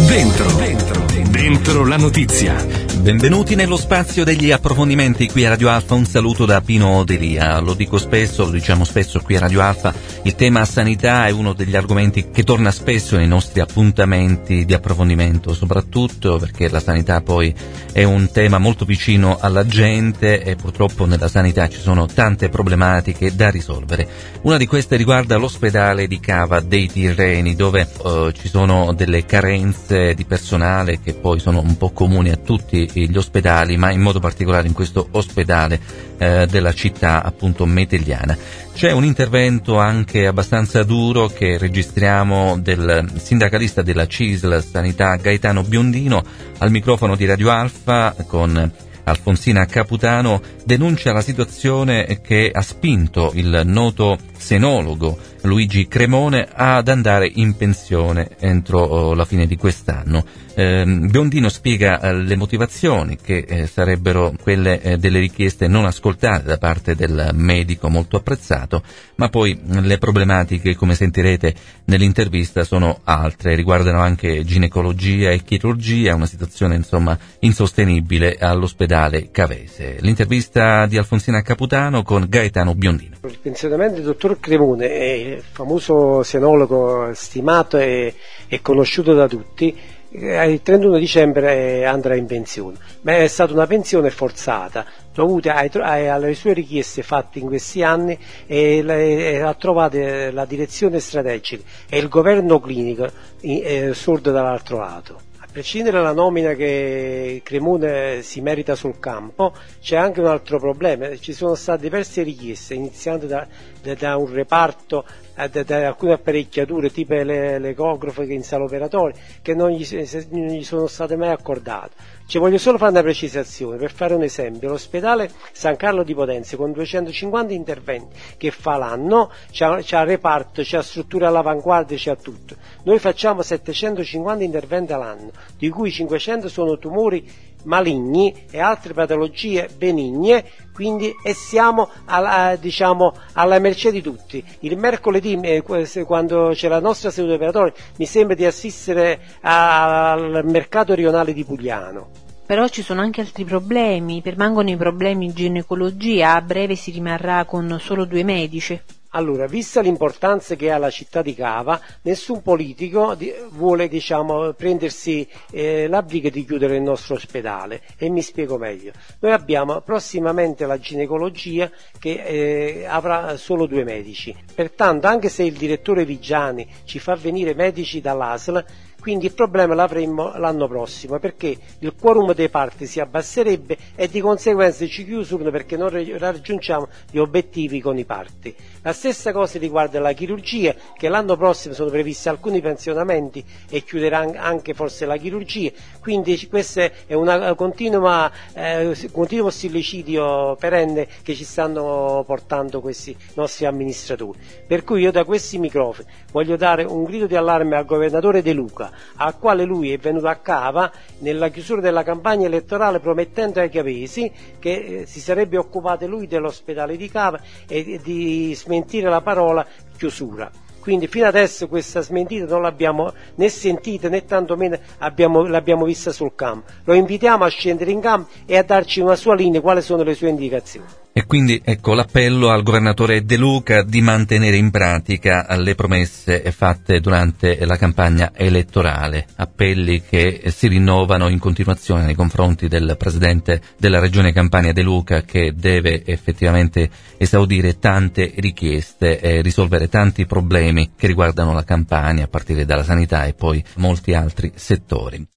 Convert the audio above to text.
Dentro la notizia. Benvenuti nello spazio degli approfondimenti qui a Radio Alfa. Un saluto da Pino Delia. Lo dico spesso, lo diciamo spesso qui a Radio Alfa, il tema sanità è uno degli argomenti che torna spesso nei nostri appuntamenti di approfondimento, soprattutto perché la sanità poi è un tema molto vicino alla gente e purtroppo nella sanità ci sono tante problematiche da risolvere. Una di queste riguarda l'ospedale di Cava dei Tirreni, dove ci sono delle carenze di personale che poi sono un po' comuni a tutti gli ospedali, ma in modo particolare in questo ospedale della città appunto metelliana. C'è un intervento anche abbastanza duro che registriamo del sindacalista della CISL Sanità Gaetano Biondino al microfono di Radio Alfa con Alfonsina Caputano. Denuncia la situazione che ha spinto il noto senologo Luigi Cremone ad andare in pensione entro la fine di quest'anno. Biondino spiega le motivazioni che sarebbero quelle delle richieste non ascoltate da parte del medico molto apprezzato, ma poi le problematiche, come sentirete nell'intervista, sono altre, riguardano anche ginecologia e chirurgia, una situazione insomma insostenibile all'ospedale cavese. L'intervista di Alfonsina Caputano con Gaetano Biondino. Il pensionamento del dottor Cremone, è famoso senologo stimato e conosciuto da tutti, il 31 dicembre andrà in pensione, ma è stata una pensione forzata dovuta alle sue richieste fatte in questi anni e ha trovato la direzione strategica e il governo clinico sordo dall'altro lato. A prescindere dalla nomina che Cremone si merita sul campo, c'è anche un altro problema. Ci sono state diverse richieste, iniziando da un reparto, da alcune apparecchiature tipo l'ecografo in sala operatoria, che non gli sono state mai accordate. Ci voglio solo fare una precisazione, per fare un esempio: l'ospedale San Carlo di Potenza, con 250 interventi che fa l'anno, c'ha reparto, c'ha struttura all'avanguardia, c'ha tutto. Noi facciamo 750 interventi all'anno, di cui 500 sono tumori maligni e altre patologie benigne, quindi siamo alla mercé di tutti. Il mercoledì, quando c'è la nostra seduta operatoria, mi sembra di assistere al mercato rionale di Pugliano. Però ci sono anche altri problemi, permangono i problemi in ginecologia, a breve si rimarrà con solo 2 medici. Allora, vista l'importanza che ha la città di Cava, nessun politico vuole prendersi la briga di chiudere il nostro ospedale, e mi spiego meglio. Noi abbiamo prossimamente la ginecologia che avrà solo 2 medici, pertanto anche se il direttore Vigiani ci fa venire medici dall'ASL, quindi il problema l'avremmo l'anno prossimo, perché il quorum dei parti si abbasserebbe e di conseguenza ci chiudono perché non raggiungiamo gli obiettivi con i parti. La stessa cosa riguarda la chirurgia, che l'anno prossimo sono previsti alcuni pensionamenti e chiuderà anche forse la chirurgia, quindi questo è un continuo stillicidio perenne che ci stanno portando questi nostri amministratori. Per cui io da questi microfoni voglio dare un grido di allarme al governatore De Luca, al quale lui è venuto a Cava nella chiusura della campagna elettorale promettendo ai cavesi che si sarebbe occupato lui dell'ospedale di Cava e di smentire la parola chiusura. Quindi fino adesso questa smentita non l'abbiamo né sentita né tantomeno l'abbiamo vista sul campo. Lo invitiamo a scendere in campo e a darci una sua linea, quali sono le sue indicazioni. E quindi ecco l'appello al governatore De Luca di mantenere in pratica le promesse fatte durante la campagna elettorale, appelli che si rinnovano in continuazione nei confronti del presidente della regione Campania De Luca, che deve effettivamente esaudire tante richieste e risolvere tanti problemi che riguardano la Campania, a partire dalla sanità e poi molti altri settori.